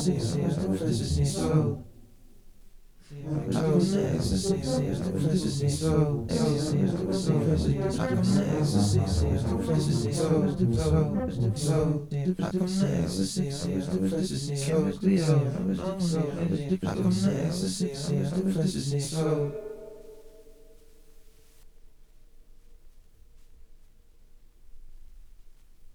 ecstasy, the ecstasy soul. I come to ecstasy, the ecstasy soul. Ecstasy, the soul. I come to ecstasy, the ecstasy soul. Soul. I come to ecstasy, the ecstasy soul. I come to ecstasy, the ecstasy soul.